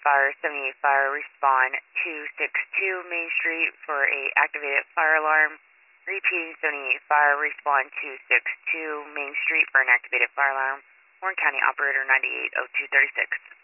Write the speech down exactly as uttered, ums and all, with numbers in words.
Fire, seventy-eight Fire, respond two six two Main Street for a activated fire alarm. Repeating, seventy-eight Fire, respond two six two Main Street for an activated fire alarm. Warren County Operator ninety-eight oh two thirty-six.